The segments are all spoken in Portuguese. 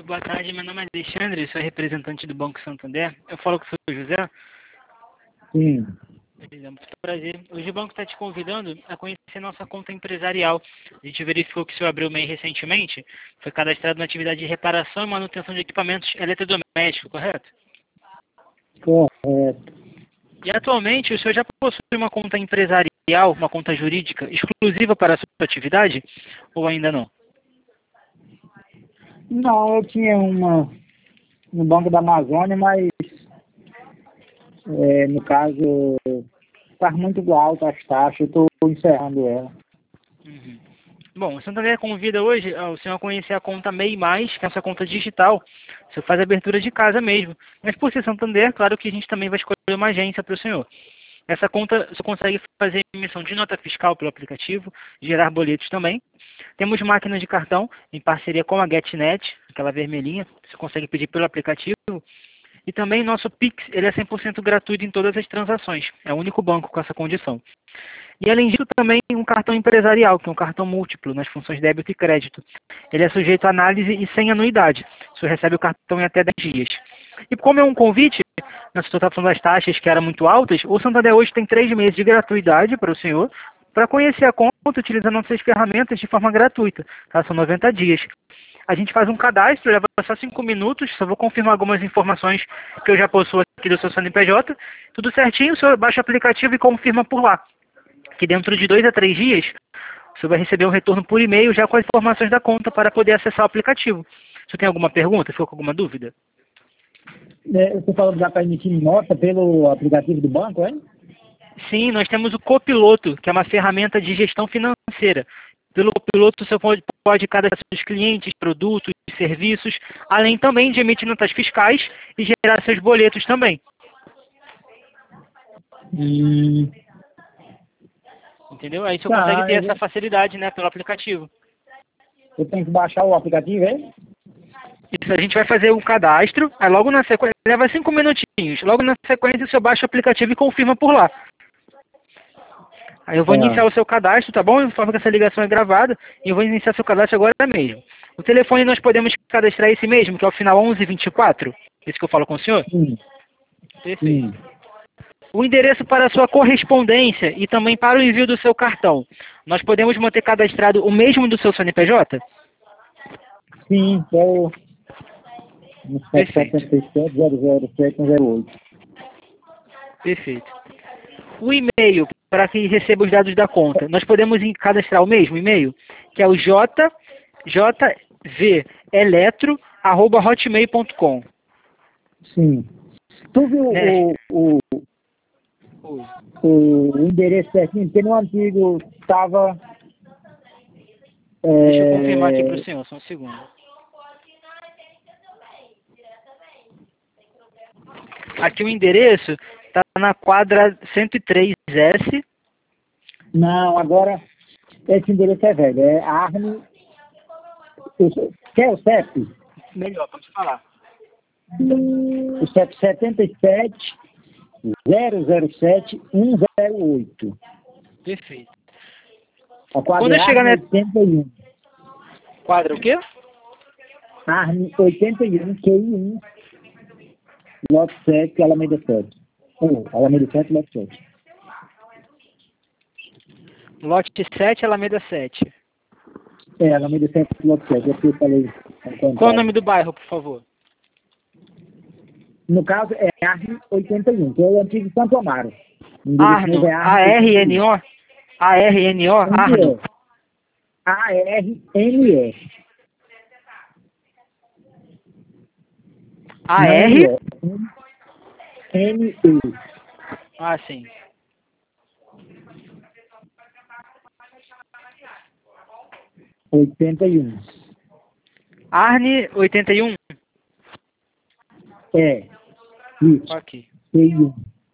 Boa tarde, meu nome é Alexandre, sou representante do Banco Santander. Eu falo com o senhor José. Sim. Muito prazer. Hoje o banco está te convidando a conhecer nossa conta empresarial. A gente verificou que o senhor abriu o MEI recentemente, foi cadastrado na atividade de reparação e manutenção de equipamentos eletrodomésticos, correto? Correto. E atualmente o senhor já possui uma conta empresarial, uma conta jurídica exclusiva para a sua atividade ou ainda não? Não, eu tinha uma no Banco da Amazônia, mas no caso está muito alta as taxas, eu estou encerrando ela. Uhum. Bom, o Santander convida hoje o senhor a conhecer a conta MEI+, que é a nossa conta digital. O senhor faz abertura de casa mesmo. Mas por ser Santander, claro que a gente também vai escolher uma agência para o senhor. Essa conta você consegue fazer emissão de nota fiscal pelo aplicativo, gerar boletos também. Temos máquina de cartão em parceria com a GetNet, aquela vermelhinha, você consegue pedir pelo aplicativo. E também nosso Pix, ele é 100% gratuito em todas as transações. É o único banco com essa condição. E além disso, também um cartão empresarial, que é um cartão múltiplo nas funções débito e crédito. Ele é sujeito a análise e sem anuidade. O senhor recebe o cartão em até 10 dias. E como é um convite, na situação das taxas que eram muito altas, o Santander hoje tem 3 meses de gratuidade para o senhor, para conhecer a conta utilizando nossas ferramentas de forma gratuita. Tá? São 90 dias. A gente faz um cadastro, leva só 5 minutos, só vou confirmar algumas informações que eu já possuo aqui do seu CNPJ. Tudo certinho, o senhor baixa o aplicativo e confirma por lá. Que dentro de 2 a 3 dias, o senhor vai receber um retorno por e-mail já com as informações da conta para poder acessar o aplicativo. O senhor tem alguma pergunta? Ficou com alguma dúvida? Você falou que dá para emitir nota pelo aplicativo do banco, hein? Sim, nós temos o Copiloto, que é uma ferramenta de gestão financeira. Pelo Copiloto, o senhor pode cadastrar seus clientes, produtos, serviços, além também de emitir notas fiscais e gerar seus boletos também. Entendeu? Aí o senhor consegue ter essa facilidade, né, pelo aplicativo. Eu tenho que baixar o aplicativo, hein? Isso, a gente vai fazer o cadastro, aí logo na sequência, leva 5 minutinhos, logo na sequência o senhor baixa o aplicativo e confirma por lá. Aí eu vou iniciar o seu cadastro, tá bom? Informa que essa ligação é gravada e eu vou iniciar seu cadastro agora mesmo. O telefone nós podemos cadastrar esse mesmo, que é o final 1124, esse que eu falo com o senhor? Sim. Perfeito. Sim. O endereço para a sua correspondência e também para o envio do seu cartão. Nós podemos manter cadastrado o mesmo do seu CNPJ? Sim, é o 777-007-108. Perfeito. O e-mail, para que receba os dados da conta, nós podemos cadastrar o mesmo e-mail, que é o jveletro@hotmail.com. Sim. Tu viu o endereço certinho? Porque no antigo estava... Deixa eu confirmar aqui para o senhor, só um segundo. Aqui o endereço está na quadra 103S. Não, agora esse endereço é velho. É Arne... Quer o CEP? Melhor, pode falar. O CEP 77-007-108. Perfeito. A quadra Quando eu chegar na... 81. Quadra o quê? Arne 81, QI1, lote 7, Alameda 7. Alameda 7, lote 7. Lote 7, Alameda 7. Alameda 7, lote 7. É o que eu falei. Qual é o nome do bairro, por favor? No caso, é Arne 81, que é o antigo Santo Amaro. Arno, A-R-N-O? A-R-N-O? Arno. A-R-N-E. A-R? N-E. Ah, sim. Arne 81? É. Isso. Ok. QI1.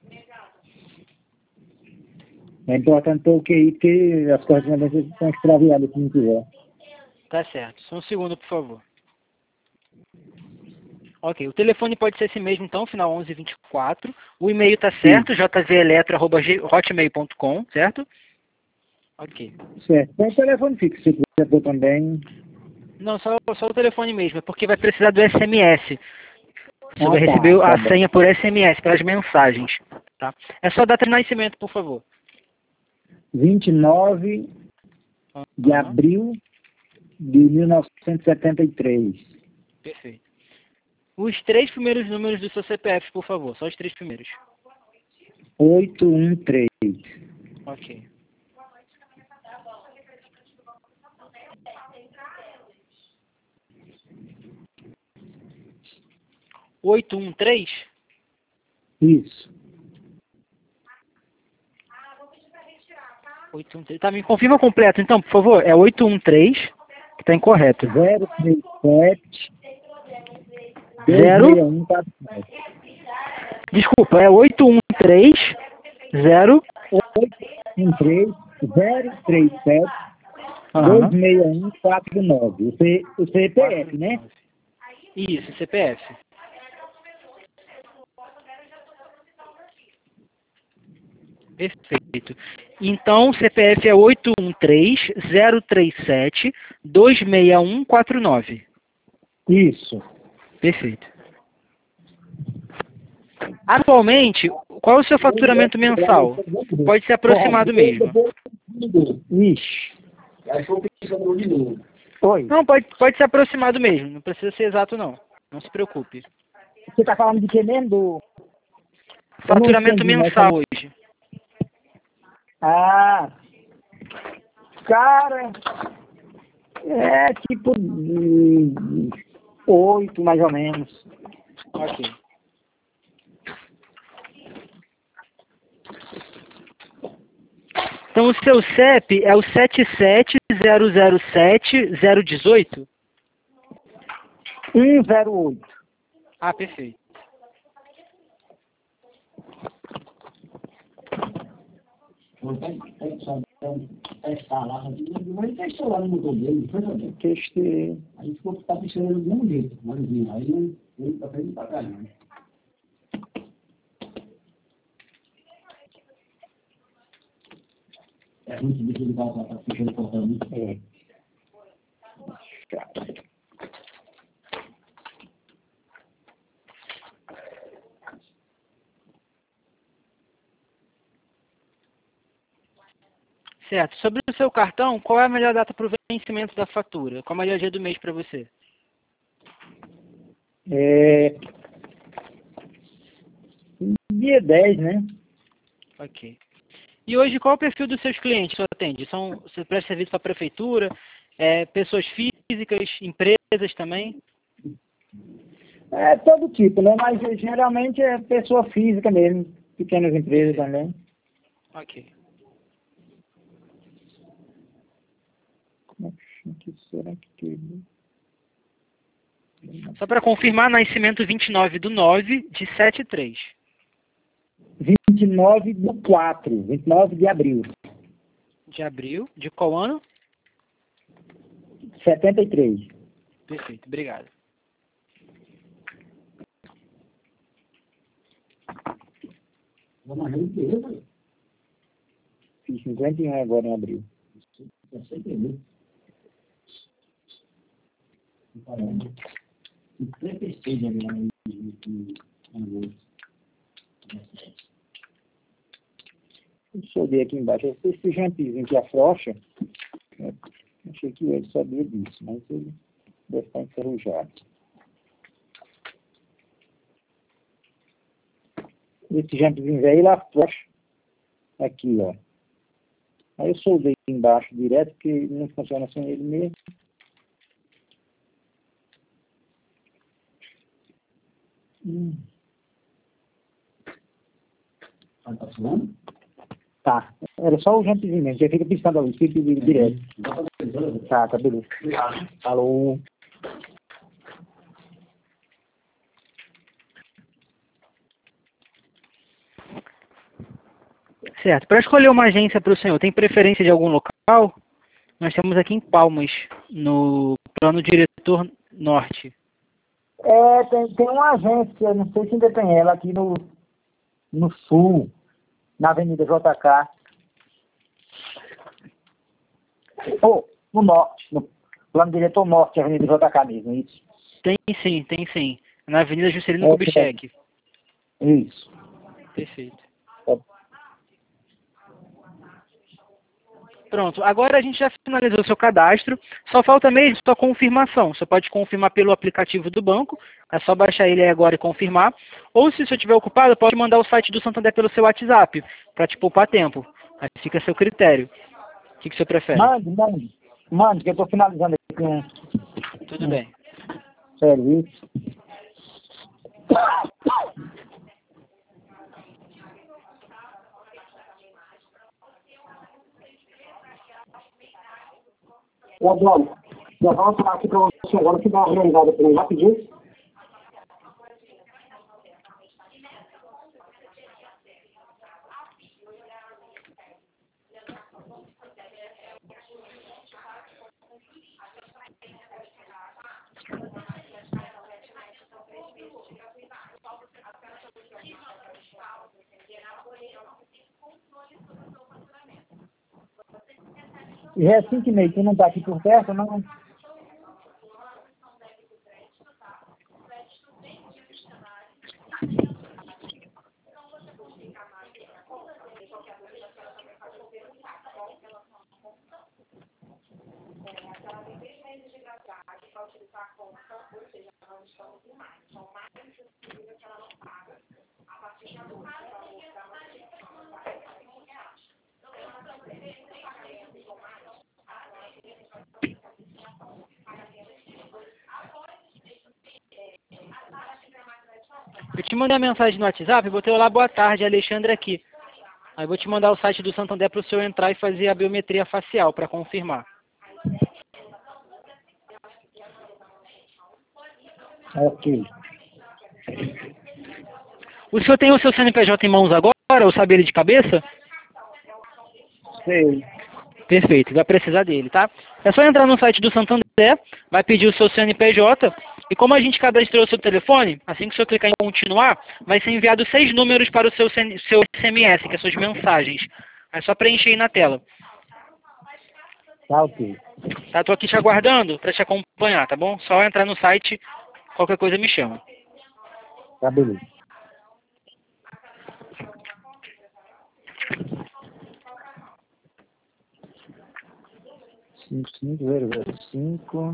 É importante ter o QI, porque as correspondências estão extraviadas se não tiver. Tá certo. Só um segundo, por favor. Ok, o telefone pode ser esse mesmo, então, final 1124. O e-mail tá certo, jveletro@hotmail.com, certo? Ok. Certo. Tem telefone fixo, se quiser pôr também. Não, só o telefone mesmo, é porque vai precisar do SMS. Você vai tá, receber tá a bom. senha por SMS, pelas mensagens, tá? É só a data de nascimento, por favor. 29 de Aham, abril de 1973. perfeito. Os 3 primeiros números do seu CPF, por favor. Só os 3 primeiros. 813. Ok. Oito um três. Isso. 813. Tá, me confirma completo, então, por favor. É 813, que tá incorreto. 037 Zero. 26149. Desculpa, é 813 0. 813 037 Aham. 26149. O CPF, né? Isso, CPF. Perfeito. Então, o CPF é 813-037-26149. Isso. Perfeito. Atualmente, qual é o seu faturamento mensal? Pode ser aproximado mesmo. Ixi. Oi. Não, pode ser aproximado mesmo. Não precisa ser exato, não. Não se preocupe. Você tá falando de que mesmo? Eu não Faturamento entendi, mas... mensal hoje. Ah, cara, é tipo 8, mais ou menos. Ok. Então, o seu CEP é o 77007-018? 108. Ah, perfeito. Testei. Aí ficou tá pichando do mesmo jeito, manozinho. Aí ele tá perdendo pra caramba. É muito difícil de voltar pra pichando portando. É. Certo. Sobre o seu cartão, qual é a melhor data para o vencimento da fatura? Qual é o melhor dia do mês para você? É, dia 10, né? Ok. E hoje, qual é o perfil dos seus clientes que você atende? Você presta serviço para a prefeitura, pessoas físicas, empresas também? É todo tipo, né? Mas geralmente é pessoa física mesmo. Pequenas empresas Perfeito. também. Ok. Que será que teve? Só para confirmar, nascimento 29/9 de 73. 29 do 4, 29 de abril. De abril. De qual ano? 73. Perfeito. Obrigado. Vamos arranjar inteiro, velho. Fiz 51 agora em abril. Você entendeu? Caramba. E 36 agora em agosto. Deixa eu ver aqui embaixo. Esse jampizinho que afrouxa, achei que ele sabia disso, mas ele deve estar enferrujado. Esse jampizinho velho, ele afrouxa aqui, ó. Aí eu soldei embaixo direto, porque não funciona sem ele mesmo. Tá falando? Tá. Era só o jampizinho mesmo, que fica piscando a luz, fica direto. Tá, beleza. Obrigado. Falou. Certo. Para escolher uma agência para o senhor, tem preferência de algum local? Nós temos aqui em Palmas, no plano diretor norte. É, tem uma agência, não sei se ainda tem ela, aqui no sul, na Avenida JK. Ou no norte, Plano Diretor Norte, Avenida JK mesmo, isso? Tem sim. Na Avenida Juscelino Kubitschek. Isso. Perfeito. Tá. Pronto, agora a gente já finalizou o seu cadastro, só falta mesmo sua confirmação. Você pode confirmar pelo aplicativo do banco, é só baixar ele aí agora e confirmar. Ou se você estiver ocupado, pode mandar o site do Santander pelo seu WhatsApp, para te poupar tempo. Aí fica a seu critério. O que você prefere? Mande, que eu estou finalizando aqui um Tudo bem. serviço. Adriano, já vou falar aqui para você agora que dá uma organizada para mim rapidinho. E é 5h30, tu não está aqui por perto, não? Eu te mandei a mensagem no WhatsApp, botei lá boa tarde, Alexandre aqui. Aí vou te mandar o site do Santander para o senhor entrar e fazer a biometria facial para confirmar. Ok. O senhor tem o seu CNPJ em mãos agora, ou sabe ele de cabeça? Sei. Perfeito, vai precisar dele, tá? É só entrar no site do Santander, vai pedir o seu CNPJ, e como a gente cadastrou o seu telefone, assim que o senhor clicar em continuar, vai ser enviado 6 números para o seu SMS, que são suas mensagens. É só preencher aí na tela. Tá ok. Tá, tô aqui te aguardando para te acompanhar, tá bom? Só entrar no site, qualquer coisa me chama. Tá beleza. Cinco, 55005.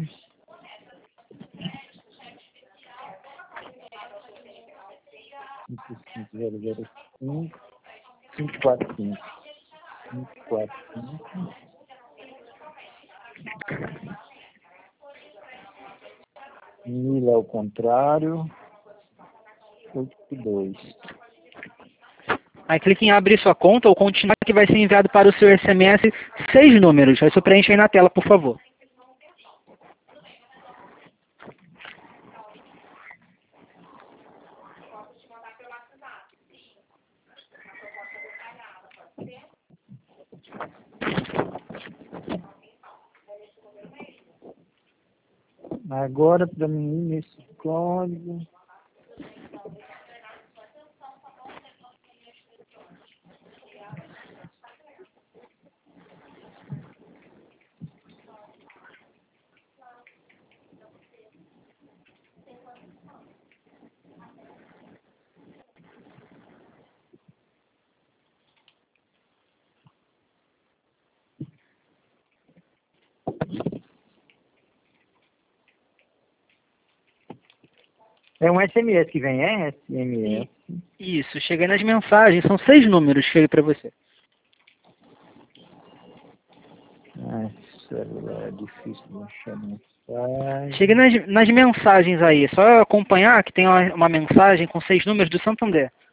Cinco, 50005. 545. 545. Mil ao contrário. 82. Aí clique em abrir sua conta ou continuar, que vai ser enviado para o seu SMS 6 números. Aí você preenche aí na tela, por favor. Agora, para mim, nesse código. É um SMS que vem, é? SMS. Isso, cheguei nas mensagens, são 6 números, chega para você. Celular é difícil de achar mensagem. Cheguei nas mensagens aí, é só acompanhar que tem uma mensagem com 6 números do Santander.